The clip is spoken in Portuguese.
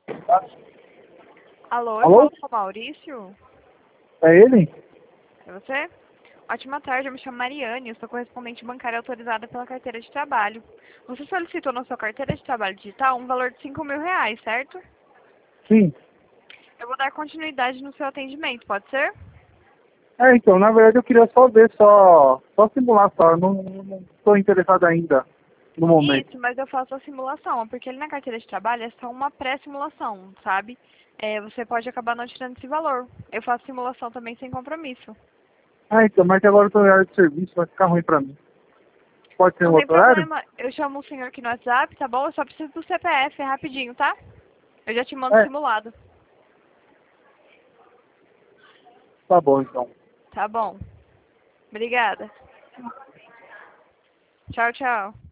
Alô, eu Alô? falo com o Maurício? É ele? É você? Ótima tarde, eu me chamo Mariane, eu sou correspondente bancária autorizada pela carteira de trabalho. Você solicitou na sua carteira de trabalho digital um valor de R$ 5.000, certo? Sim. Eu vou dar continuidade no seu atendimento, pode ser? Então, na verdade eu queria só ver, só simular só. Eu não estou interessado ainda no momento. Isso, mas eu faço a simulação, porque ali na carteira de trabalho é só uma pré-simulação, sabe? Você pode acabar não tirando esse valor. Eu faço simulação também sem compromisso. Então, mas agora eu estou em área de serviço, vai ficar ruim pra mim. Pode ser um Não tem outro horário? problema, eu chamo o senhor aqui no WhatsApp, tá bom? Eu só preciso do CPF, é rapidinho, tá? Eu já te mando É, simulado. tá bom então. Tá bom. Obrigada. Tchau, tchau.